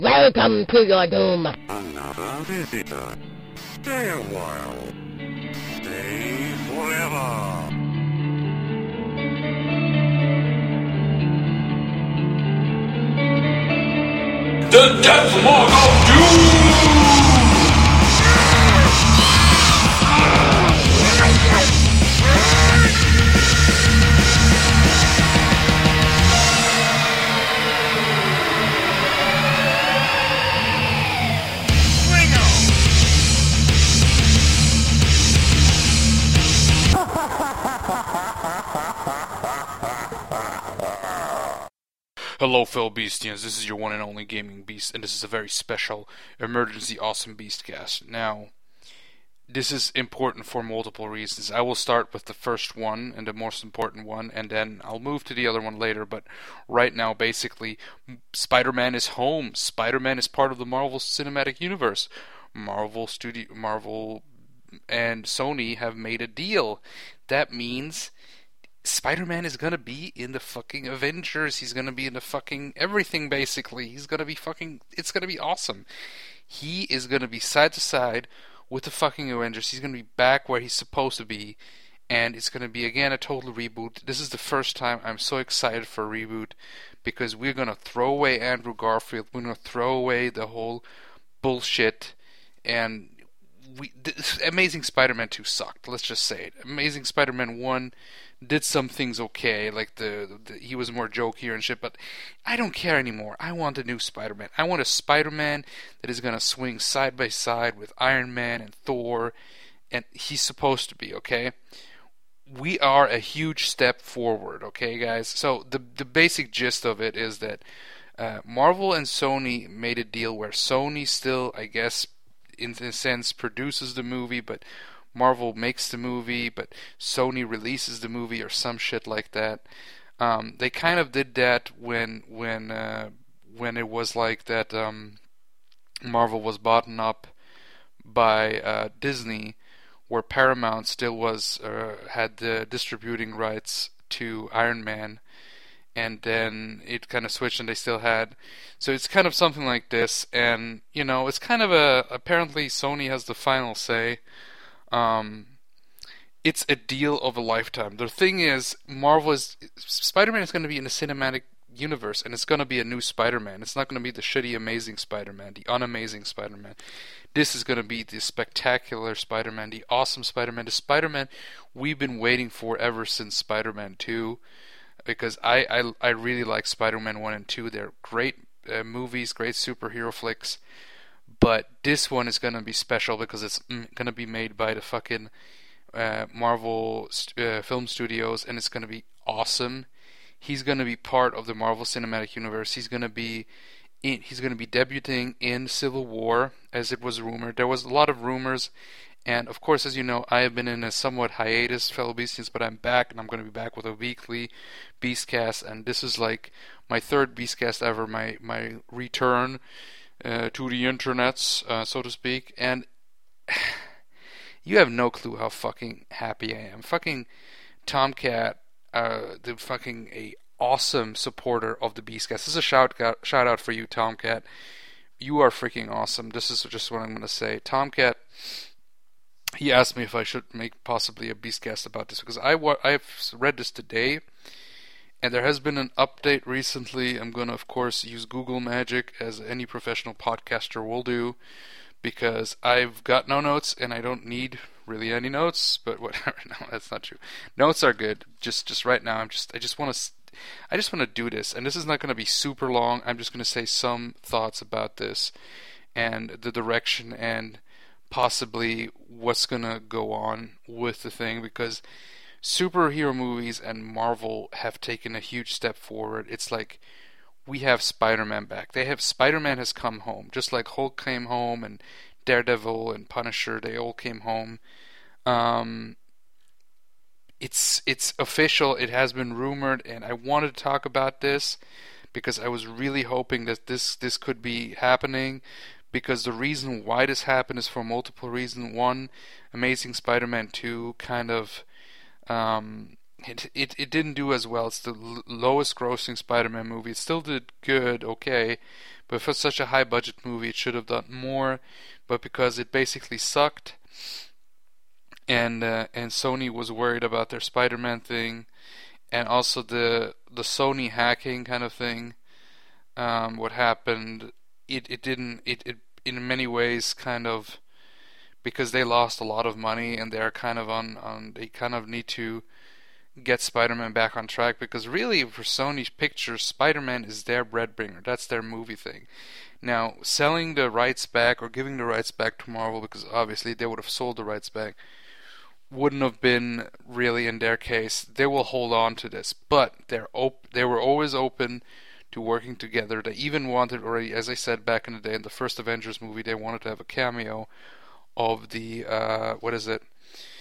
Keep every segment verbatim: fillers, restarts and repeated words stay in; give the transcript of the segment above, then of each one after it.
Welcome to your doom. Another visitor. Stay a while. Stay forever. The Death Lord of Doom! Hello fellow Beastians, this is your one and only Gaming Beast, and this is a very special Emergency Awesome Beastcast. Now, this is important for multiple reasons. I will start with the first one, and the most important one, and then I'll move to the other one later, but right now, basically, Spider-Man is home. Spider-Man is part of the Marvel Cinematic Universe. Marvel Studio, Marvel and Sony have made a deal. That means Spider-Man is gonna be in the fucking Avengers. He's gonna be in the fucking everything, basically. He's gonna be fucking... It's gonna be awesome. He is gonna be side to side with the fucking Avengers. He's gonna be back where he's supposed to be. And it's gonna be, again, a total reboot. This is the first time I'm so excited for a reboot. Because we're gonna throw away Andrew Garfield. We're gonna throw away the whole bullshit. And... we this, Amazing Spider-Man two sucked. Let's just say it. Amazing Spider-Man one... did some things okay, like the, the he was more jokey and shit, but I don't care anymore. I want a new Spider-Man. I want a Spider-Man that is gonna swing side by side with Iron Man and Thor, and he's supposed to be, okay? We are a huge step forward, okay, guys? So the the basic gist of it is that uh, Marvel and Sony made a deal where Sony still, I guess, in a sense, produces the movie, but Marvel makes the movie, but Sony releases the movie or some shit like that. Um, they kind of did that when when uh, when it was like that. Um, Marvel was bought up by uh, Disney, where Paramount still was uh, had the distributing rights to Iron Man, and then it kind of switched, and they still had. So it's kind of something like this, and you know, it's kind of a apparently Sony has the final say. Um, it's a deal of a lifetime. The thing is, Marvel is Spider-Man is going to be in the cinematic universe, and it's going to be a new Spider-Man. It's not going to be the shitty Amazing Spider-Man, the unamazing Spider-Man. This is going to be the spectacular Spider-Man, the awesome Spider-Man, the Spider-Man we've been waiting for ever since Spider-Man two. Because I I, I really like Spider-Man one and two. They're great uh, movies, great superhero flicks. But this one is going to be special because it's mm, going to be made by the fucking uh, Marvel st- uh, Film Studios, and it's going to be awesome. He's going to be part of the Marvel Cinematic Universe. He's going to be in, he's going to be debuting in Civil War, as it was rumored. There was a lot of rumors, and of course, as you know, I have been in a somewhat hiatus, fellow Beastians, but I'm back, and I'm going to be back with a weekly Beastcast, and this is like my third Beastcast ever, my my return Uh, to the internets, uh, so to speak, and you have no clue how fucking happy I am. Fucking Tomcat, uh, the fucking a awesome supporter of the Beastcast. This is a shout out, shout out for you, Tomcat. You are freaking awesome. This is just what I'm gonna say. Tomcat, he asked me if I should make possibly a Beastcast about this because I wa- I've read this today. And there has been an update recently. I'm going to, of course, use Google Magic, as any professional podcaster will do, because I've got no notes, and I don't need really any notes, but whatever. No, that's not true. Notes are good. Just just right now, I'm just I just want to I just want to do this, and this is not going to be super long. I'm just going to say some thoughts about this, and the direction, and possibly what's going to go on with the thing, because superhero movies and Marvel have taken a huge step forward. It's like we have Spider-Man back. They have Spider-Man has come home, just like Hulk came home and Daredevil and Punisher. They all came home. Um, it's it's official. It has been rumored, and I wanted to talk about this because I was really hoping that this this could be happening. Because the reason why this happened is for multiple reasons. One, Amazing Spider-Man two kind of Um, it, it it didn't do as well. It's the l- lowest grossing Spider-Man movie. It still did good, okay, but for such a high budget movie, it should have done more. But because it basically sucked, and uh, and Sony was worried about their Spider-Man thing, and also the the Sony hacking kind of thing. Um, what happened? It it didn't. It it in many ways kind of, because they lost a lot of money and they're kind of on on. They kind of need to get Spider-Man back on track, because really for Sony's pictures, Spider-Man is their breadwinner. That's their movie thing. Now, selling the rights back or giving the rights back to Marvel, because obviously they would have sold the rights back, wouldn't have been really in their case. They will hold on to this, but they're op- they were always open to working together. They even wanted already, as I said back in the day, in the first Avengers movie, they wanted to have a cameo of the, uh, what is it?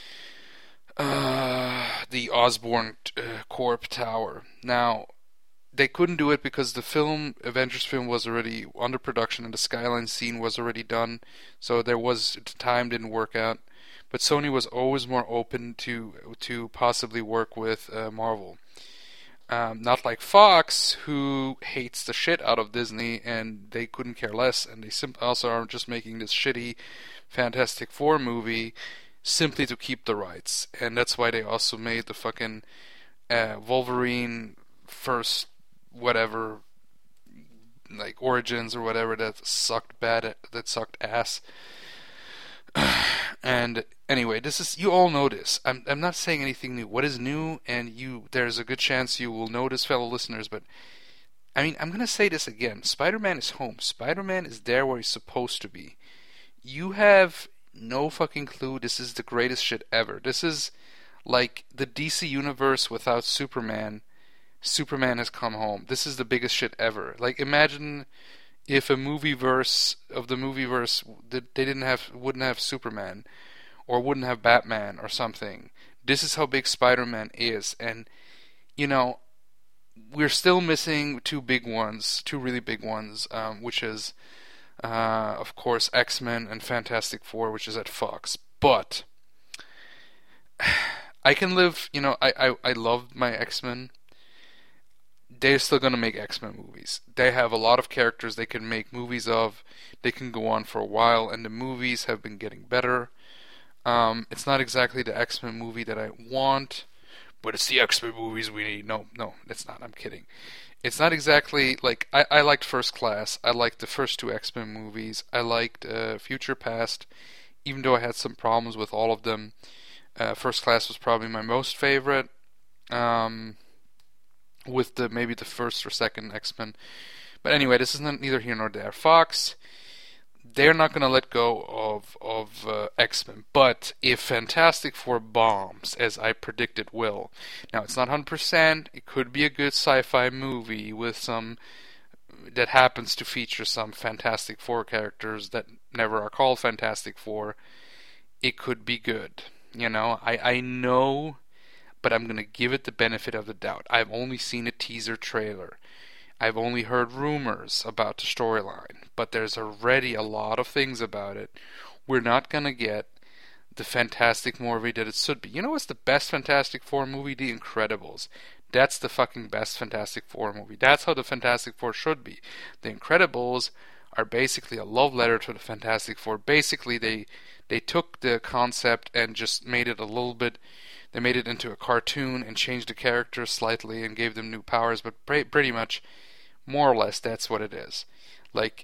Uh, the Osborn uh, Corp Tower. Now, they couldn't do it because the film, Avengers film, was already under production and the skyline scene was already done, so there was, time didn't work out. But Sony was always more open to to possibly work with uh, Marvel. Um, not like Fox, who hates the shit out of Disney, and they couldn't care less, and they sim- also are just making this shitty Fantastic Four movie simply to keep the rights. And that's why they also made the fucking uh, Wolverine first whatever, like Origins or whatever, that sucked bad, that sucked ass. And anyway, this is, you all know this. I'm I'm not saying anything new. What is new, and you, there's a good chance you will notice, fellow listeners, but I mean, I'm gonna say this again. Spider-Man is home. Spider-Man is there where he's supposed to be. You have no fucking clue. This is the greatest shit ever. This is like the D C universe without Superman. Superman has come home. This is the biggest shit ever. Like, imagine if a movie verse of the movie verse, they didn't have, wouldn't have Superman, or wouldn't have Batman or something. This is how big Spider-Man is, and you know, we're still missing two big ones, two really big ones, um, which is, uh, of course, X-Men and Fantastic Four, which is at Fox. But I can live, you know, I I, I love my X-Men. They're still going to make X-Men movies. They have a lot of characters they can make movies of. They can go on for a while, and the movies have been getting better. Um, it's not exactly the X-Men movie that I want, but it's the X-Men movies we need. No, no, it's not. I'm kidding. It's not exactly, like, I, I liked First Class. I liked the first two X-Men movies. I liked uh, Future Past, even though I had some problems with all of them. Uh, First Class was probably my most favorite. Um... with the maybe the first or second X-Men. But anyway, this is not, neither here nor there. Fox, they're not going to let go of of uh, X-Men. But if Fantastic Four bombs, as I predict it will, now it's not one hundred percent, it could be a good sci-fi movie with some, that happens to feature some Fantastic Four characters that never are called Fantastic Four. It could be good. You know, I, I know, but I'm going to give it the benefit of the doubt. I've only seen a teaser trailer. I've only heard rumors about the storyline, but there's already a lot of things about it. We're not going to get the Fantastic movie that it should be. You know what's the best Fantastic Four movie? The Incredibles. That's the fucking best Fantastic Four movie. That's how the Fantastic Four should be. The Incredibles are basically a love letter to the Fantastic Four. Basically, they they took the concept and just made it a little bit. They made it into a cartoon and changed the characters slightly and gave them new powers, but pre- pretty much, more or less, that's what it is. Like,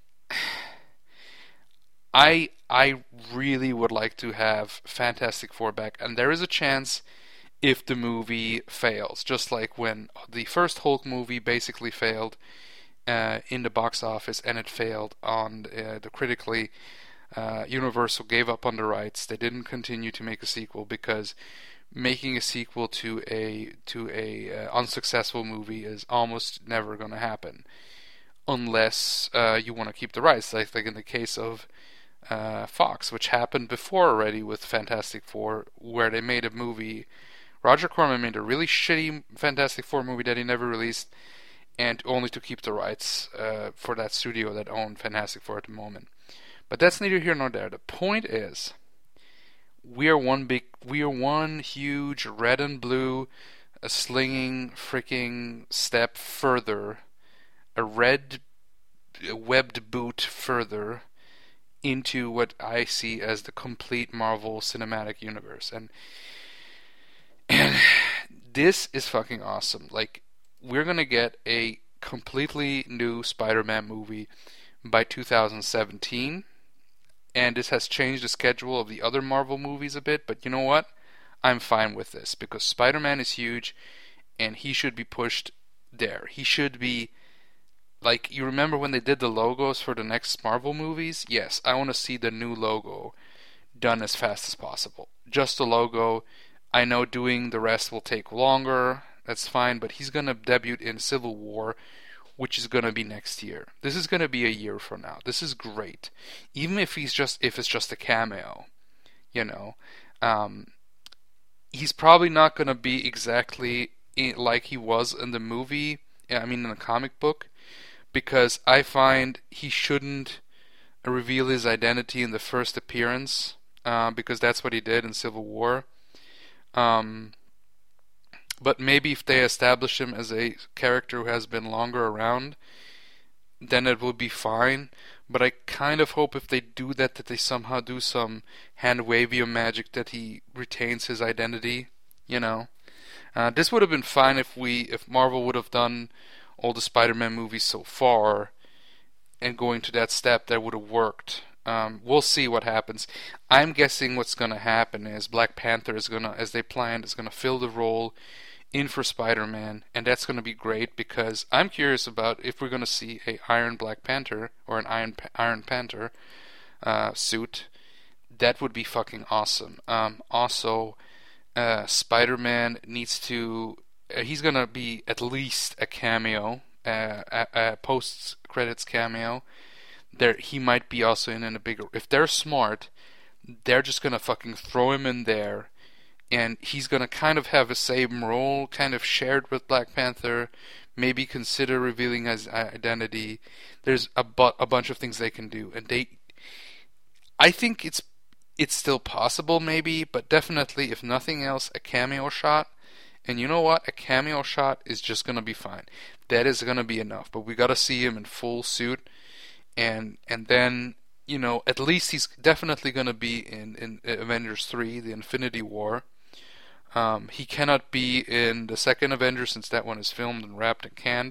I I really would like to have Fantastic Four back, and there is a chance if the movie fails, just like when the first Hulk movie basically failed uh, in the box office, and it failed on uh, the critically. Uh, Universal gave up on the rights. They didn't continue to make a sequel because making a sequel to a to a uh, unsuccessful movie is almost never going to happen, unless uh, you want to keep the rights. Like, like in the case of uh, Fox, which happened before already with Fantastic Four, where they made a movie. Roger Corman made a really shitty Fantastic Four movie that he never released, and only to keep the rights uh, for that studio that owned Fantastic Four at the moment. But that's neither here nor there. The point is, we are one big, we are one huge red and blue a slinging freaking step further, a red webbed boot further into what I see as the complete Marvel Cinematic Universe. And and this is fucking awesome. Like, we're gonna get a completely new Spider-Man movie by two thousand seventeen, and this has changed the schedule of the other Marvel movies a bit, but you know what? I'm fine with this, because Spider-Man is huge, and he should be pushed there. He should be, like, you remember when they did the logos for the next Marvel movies? Yes, I want to see the new logo done as fast as possible. Just the logo. I know doing the rest will take longer, that's fine, but he's going to debut in Civil War, which is going to be next year. This is going to be a year from now. This is great. Even if he's just if it's just a cameo, you know. Um, he's probably not going to be exactly in, like he was in the movie, I mean in the comic book, because I find he shouldn't reveal his identity in the first appearance, uh, because that's what he did in Civil War. Um, but maybe if they establish him as a character who has been longer around, then it will be fine. But I kind of hope if they do that, that they somehow do some hand-wavium magic that he retains his identity, you know. Uh, this would have been fine if we, if Marvel would have done all the Spider-Man movies so far, and going to that step, that would have worked. Um, we'll see what happens. I'm guessing what's going to happen is Black Panther is going to, as they planned, is going to fill the role in for Spider-Man, and that's going to be great, because I'm curious about if we're going to see a Iron Black Panther or an Iron Iron Panther uh, suit. That would be fucking awesome. Um, also, uh, Spider-Man needs to. Uh, he's going to be at least a cameo, uh, a, a post-credits cameo. There, he might be also in, in a bigger. If they're smart, they're just going to fucking throw him in there. And he's going to kind of have a same role, kind of shared with Black Panther. Maybe consider revealing his identity. There's a, bu- a bunch of things they can do. And they... I think it's it's still possible, maybe. But definitely, if nothing else, a cameo shot. And you know what? A cameo shot is just going to be fine. That is going to be enough. But we got to see him in full suit. And and then... You know, at least he's definitely going to be in, in Avengers three, the Infinity War. Um, he cannot be in the second Avengers, since that one is filmed and wrapped and canned.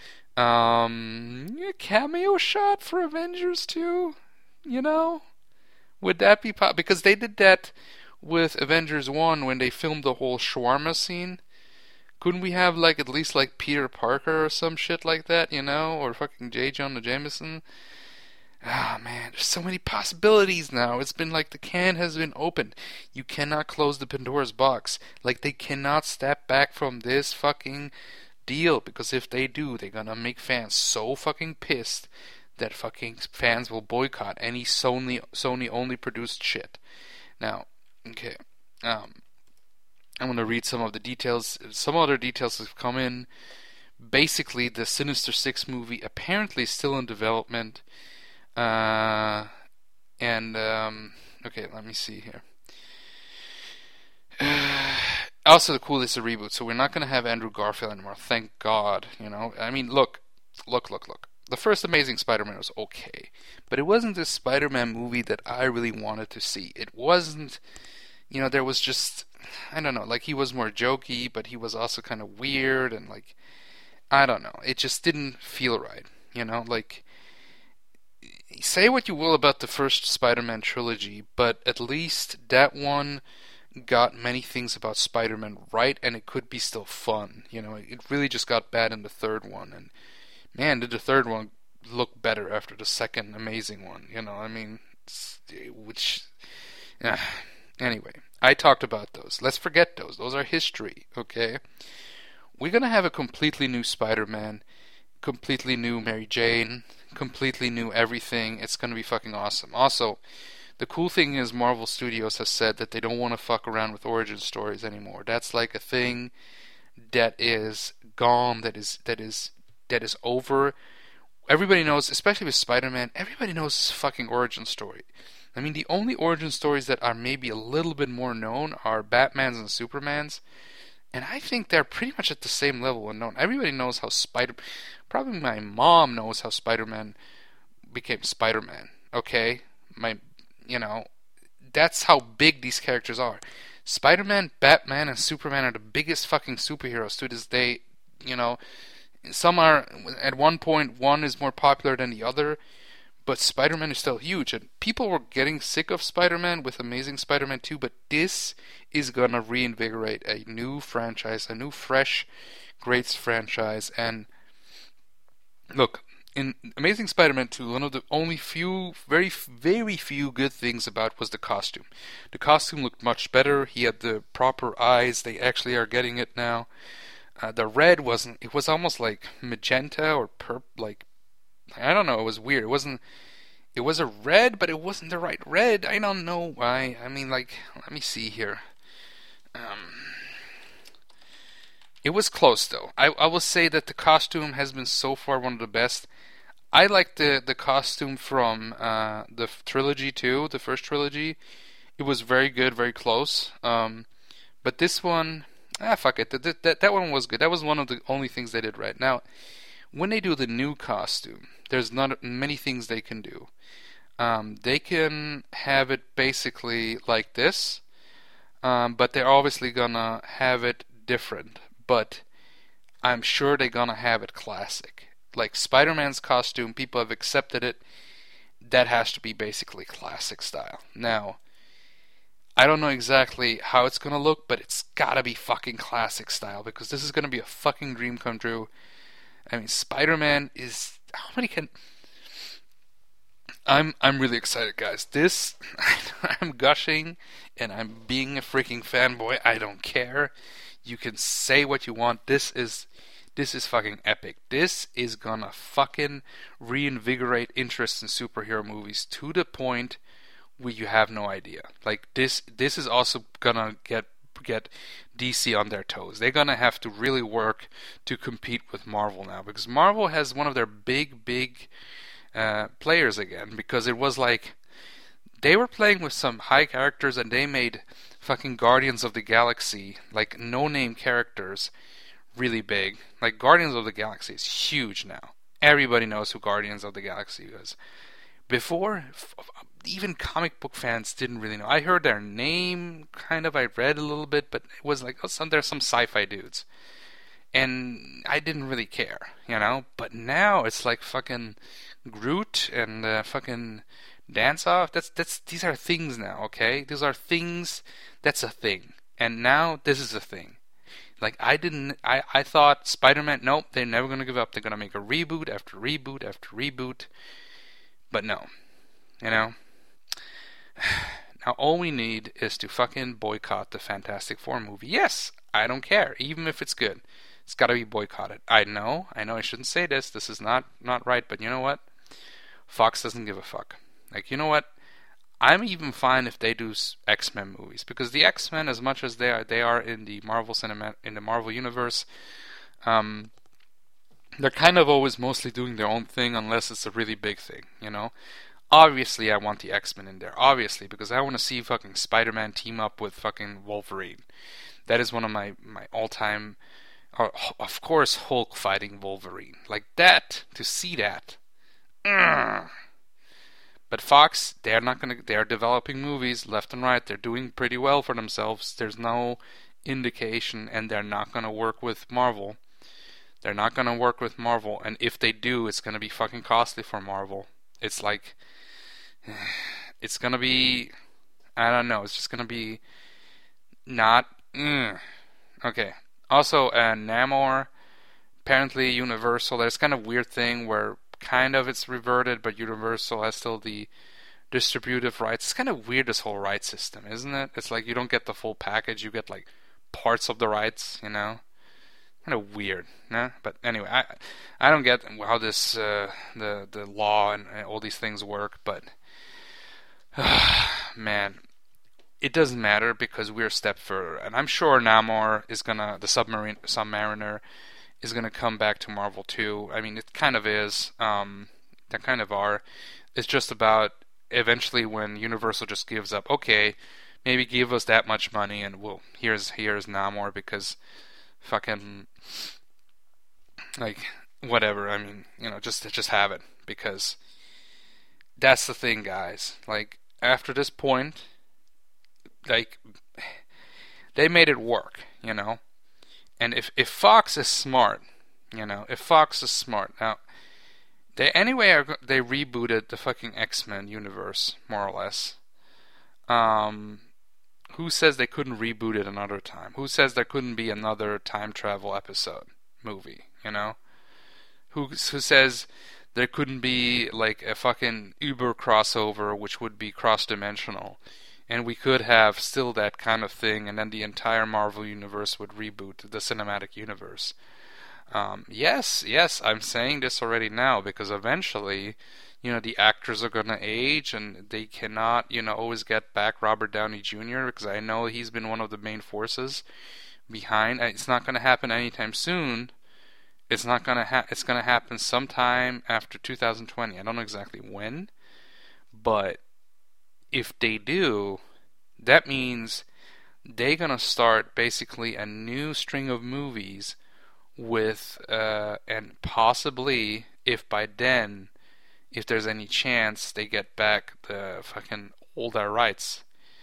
Um, a cameo shot for Avengers two? You know? Would that be possible? Because they did that with Avengers one when they filmed the whole shawarma scene. Couldn't we have, like, at least, like, Peter Parker or some shit like that, you know? Or fucking J. Jonah Jameson? Ah, oh, man, there's so many possibilities now. It's been like the can has been opened. You cannot close the Pandora's box. Like, they cannot step back from this fucking deal, because if they do, they're gonna make fans so fucking pissed that fucking fans will boycott any Sony Sony only produced shit. Now, okay, um, I'm gonna read some of the details. Some other details have come in. Basically, the Sinister Six movie apparently is still in development. Uh, and, um, okay, let me see here. Uh, also, the cool is a reboot, so we're not going to have Andrew Garfield anymore, thank God, you know. I mean, look, look, look, look. The first Amazing Spider-Man was okay, but it wasn't this Spider-Man movie that I really wanted to see. It wasn't, you know, there was just, I don't know, like, he was more jokey, but he was also kind of weird, and, like, I don't know. It just didn't feel right, you know, like... Say what you will about the first Spider-Man trilogy, but at least that one got many things about Spider-Man right, and it could be still fun. You know, it really just got bad in the third one, and man, did the third one look better after the second amazing one. You know, I mean, which, uh, anyway, I talked about those. Let's forget those. Those are history. Okay, we're gonna have a completely new Spider-Man. Completely new Mary Jane, completely new everything. It's going to be fucking awesome. Also, the cool thing is Marvel Studios has said that they don't want to fuck around with origin stories anymore. That's like a thing that is gone, that is that is that is over. Everybody knows, especially with Spider-Man, everybody knows his fucking origin story. I mean, the only origin stories that are maybe a little bit more known are Batman's and Superman's. And I think they're pretty much at the same level unknown. Everybody knows how Spider... Probably my mom knows how Spider-Man became Spider-Man. Okay? My... You know... That's how big these characters are. Spider-Man, Batman, and Superman are the biggest fucking superheroes to this day. You know... Some are... At one point, one is more popular than the other. But Spider-Man is still huge, and people were getting sick of Spider-Man with Amazing Spider-Man two, but this is gonna reinvigorate a new franchise, a new, fresh, great franchise, and look, in Amazing Spider-Man two, one of the only few, very, very few good things about was the costume. The costume looked much better, he had the proper eyes, they actually are getting it now. Uh, the red wasn't, it was almost like magenta or purp, like, I don't know, it was weird. It wasn't, it was a red, but it wasn't the right red. I don't know why. I mean, like, let me see here. Um, it was close, though. I, I will say that the costume has been so far one of the best. I like the, the costume from uh, the trilogy, too, the first trilogy. It was very good, very close. Um, but this one, ah, fuck it. That, that, that one was good. That was one of the only things they did right. Now, when they do the new costume, there's not many things they can do. Um, they can have it basically like this, um, but they're obviously gonna have it different. But I'm sure they're gonna have it classic. Like Spider-Man's costume, people have accepted it. That has to be basically classic style. Now, I don't know exactly how it's gonna look, but it's gotta be fucking classic style, because this is gonna be a fucking dream come true. I mean, Spider-Man is... How many can... I'm I'm really excited, guys. This... I'm gushing, and I'm being a freaking fanboy. I don't care. You can say what you want. This is... This is fucking epic. This is gonna fucking reinvigorate interest in superhero movies to the point where you have no idea. Like, this this is also gonna get... get D C on their toes. They're gonna have to really work to compete with Marvel now, because Marvel has one of their big, big uh, players again, because it was like they were playing with some high characters and they made fucking Guardians of the Galaxy, like no-name characters, really big. Like, Guardians of the Galaxy is huge now. Everybody knows who Guardians of the Galaxy is. Before, even comic book fans didn't really know. I heard their name, kind of, I read a little bit, but it was like, oh, some, there's some sci-fi dudes. And I didn't really care, you know? But now it's like fucking Groot and uh, fucking Dance-Off. That's, that's, these are things now, okay? These are things, that's a thing. And now, this is a thing. Like, I didn't, I, I thought Spider-Man, nope, they're never gonna give up. They're gonna make a reboot after reboot after reboot. But no, you know, now all we need is to fucking boycott the Fantastic Four movie. Yes, I don't care, even if it's good. It's gotta be boycotted. I know, I know I shouldn't say this, this is not, not right, but you know what? Fox doesn't give a fuck. Like, you know what? I'm even fine if they do X-Men movies, because the X-Men, as much as they are, they are in the Marvel cinema, in the Marvel universe, um... they're kind of always mostly doing their own thing unless it's a really big thing, you know? Obviously, I want the X-Men in there. Obviously, because I want to see fucking Spider-Man team up with fucking Wolverine. That is one of my, my all-time... Uh, of course, Hulk fighting Wolverine. Like that, to see that. Ugh. But Fox, they're not gonna... They're developing movies left and right. They're doing pretty well for themselves. There's no indication, and they're not gonna work with Marvel. They're not going to work with Marvel, and if they do, it's going to be fucking costly for Marvel. It's like, it's going to be, I don't know, it's just going to be not, mm. Okay. Also, uh, Namor, apparently Universal, there's kind of weird thing where kind of it's reverted, but Universal has still the distributive rights. It's kind of weird, this whole rights system, isn't it? It's like you don't get the full package, you get like parts of the rights, you know? Kind of weird, nah? But anyway, I I don't get how this uh, the the law and all these things work, but uh, man, it doesn't matter because we're a step further, and I'm sure Namor is gonna the submarine Submariner is gonna come back to Marvel too. I mean, it kind of is. Um, they kind of are. It's just about eventually when Universal just gives up. Okay, maybe give us that much money, and we'll here's here's Namor because fucking like whatever. I mean, you know, just just have it because that's the thing, guys. Like after this point, like they made it work, you know. And if if Fox is smart, you know, if Fox is smart now. They anyway are, they rebooted the fucking X-Men universe more or less. Um, who says they couldn't reboot it another time? Who says there couldn't be another time travel episode movie? You know, who who says there couldn't be like a fucking Uber crossover, which would be cross-dimensional, and we could have still that kind of thing, and then the entire Marvel universe would reboot the cinematic universe. Um, yes, yes, I'm saying this already now because eventually, you know, the actors are gonna age and they cannot, you know, always get back Robert Downey Junior because I know he's been one of the main forces behind. It's not gonna happen anytime soon. It's not gonna ha- It's gonna happen sometime after two thousand twenty. I don't know exactly when, but if they do, that means they're gonna start basically a new string of movies. With uh, and possibly if by then, if there's any chance they get back the fucking older rights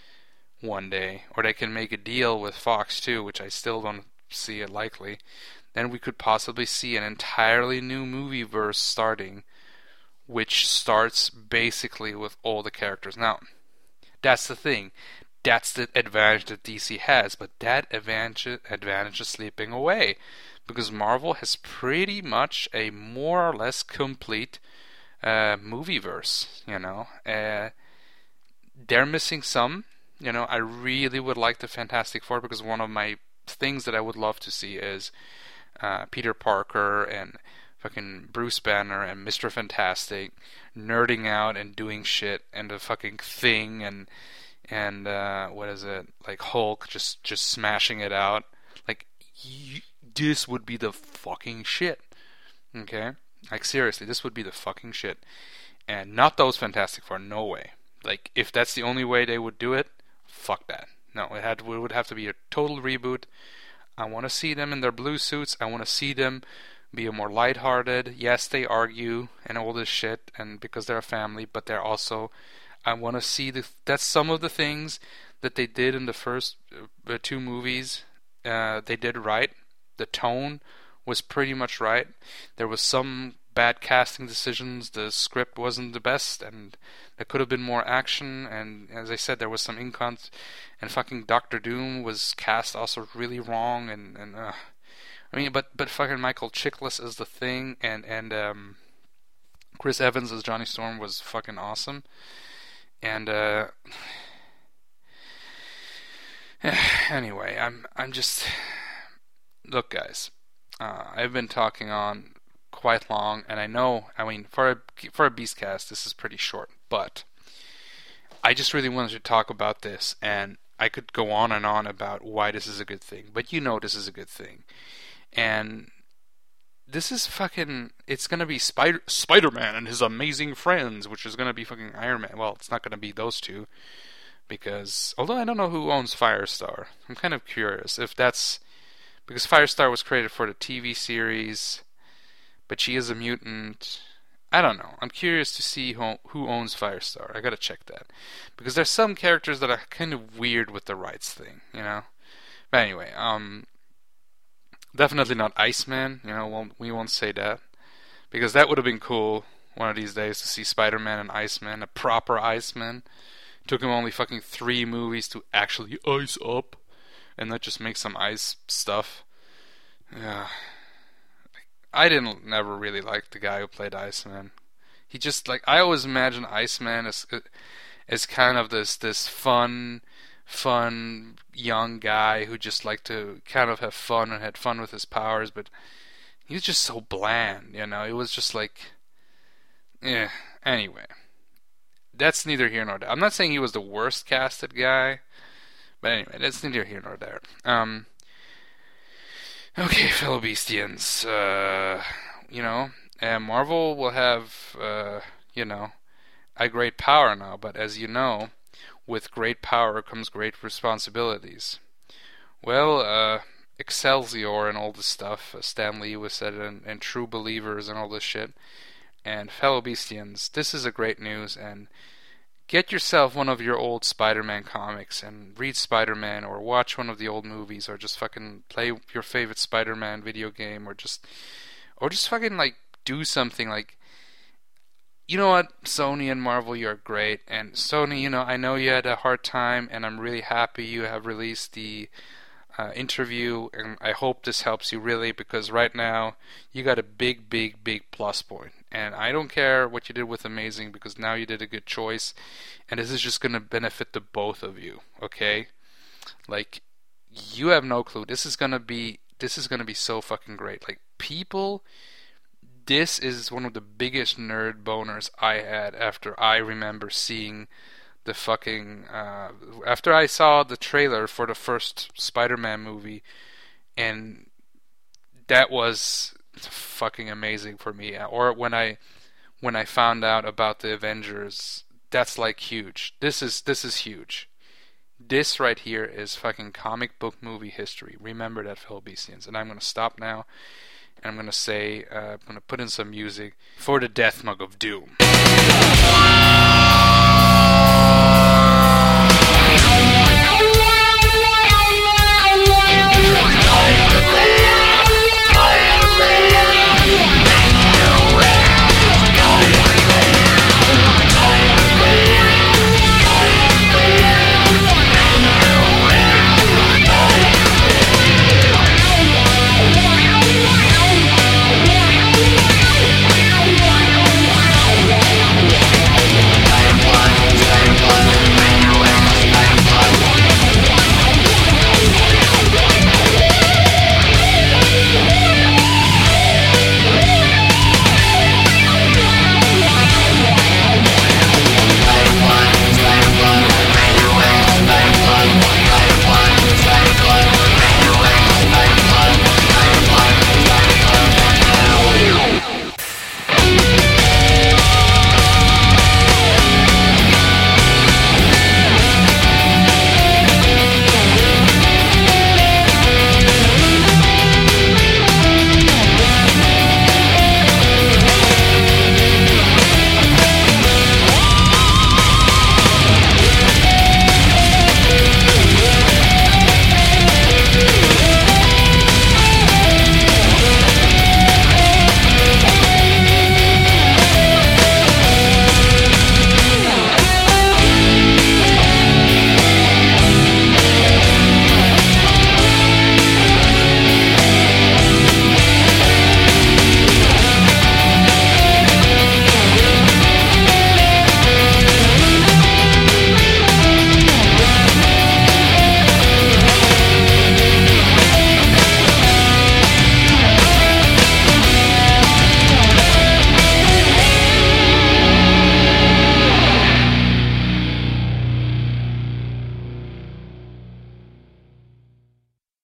one day, or they can make a deal with Fox too, which I still don't see it likely, then we could possibly see an entirely new movie verse starting, which starts basically with all the characters. Now, that's the thing. That's the advantage that D C has, but that advantage advantage is slipping away. Because Marvel has pretty much a more or less complete uh, movieverse, you know. Uh, they're missing some, you know. I really would like the Fantastic Four because one of my things that I would love to see is uh, Peter Parker and fucking Bruce Banner and Mister Fantastic nerding out and doing shit and the fucking Thing and and uh, what is it, like Hulk just just smashing it out, like. You, This would be the fucking shit. Okay? Like, seriously, this would be the fucking shit. And not those Fantastic Four, no way. Like, if that's the only way they would do it, fuck that. No, it had it would have to be a total reboot. I want to see them in their blue suits. I want to see them be a more lighthearted. Yes, they argue and all this shit, and because they're a family, but they're also... I want to see... the. That's some of the things that they did in the first uh, two movies. Uh, they did right. The tone was pretty much right. There was some bad casting decisions. The script wasn't the best, and there could have been more action. And as I said, there was some incons. And fucking Doctor Doom was cast also really wrong. And, and uh, I mean, but but fucking Michael Chiklis is the Thing, and and um, Chris Evans as Johnny Storm was fucking awesome. And uh, anyway, I'm I'm just. Look, guys, uh, I've been talking on quite long, and I know, I mean, for a, for a Beastcast, this is pretty short, but I just really wanted to talk about this, and I could go on and on about why this is a good thing, but you know this is a good thing, and this is fucking, it's gonna be Spider, Spider-Man and his amazing friends, which is gonna be fucking Iron Man. Well, it's not gonna be those two, because, although I don't know who owns Firestar, I'm kind of curious if that's, because Firestar was created for the T V series, but she is a mutant. I don't know. I'm curious to see who, who owns Firestar. I gotta check that. Because there's some characters that are kind of weird with the rights thing, you know? But anyway, um, definitely not Iceman, you know, won't, we won't say that. Because that would have been cool one of these days to see Spider-Man and Iceman, a proper Iceman. It took him only fucking three movies to actually ice up. And not just make some ice stuff. Yeah, I didn't never really like the guy who played Iceman. He just like I always imagine Iceman as as kind of this this fun, fun young guy who just liked to kind of have fun and had fun with his powers, but he was just so bland, you know. It was just like, yeah. Anyway, that's neither here nor there. I'm not saying he was the worst casted guy. But anyway, that's neither here nor there. Um, okay, fellow Beastians. Uh, you know, uh, Marvel will have, uh, you know, a great power now. But as you know, with great power comes great responsibilities. Well, uh, Excelsior and all this stuff, uh, Stan Lee was said, and, and True Believers and all this shit. And fellow Beastians, this is a great news, and get yourself one of your old Spider-Man comics and read Spider-Man, or watch one of the old movies, or just fucking play your favorite Spider-Man video game, or just, or just fucking like do something. Like, you know what, Sony and Marvel, you're great, and Sony, you know, I know you had a hard time, and I'm really happy you have released the Uh, interview, and I hope this helps you really, because right now you got a big, big, big plus point. And I don't care what you did with Amazing, because now you did a good choice, and this is just going to benefit the both of you. Okay, like, you have no clue. This is gonna be this is gonna be so fucking great. Like, people, this is one of the biggest nerd boners I had after I remember seeing the fucking uh, after I saw the trailer for the first Spider-Man movie, and that was fucking amazing for me. Or when I when I found out about the Avengers, that's like huge. This is this is huge. This right here is fucking comic book movie history. Remember that, fellow Beastians. And I'm gonna stop now, and I'm gonna say uh, I'm gonna put in some music for the Death Mug of Doom.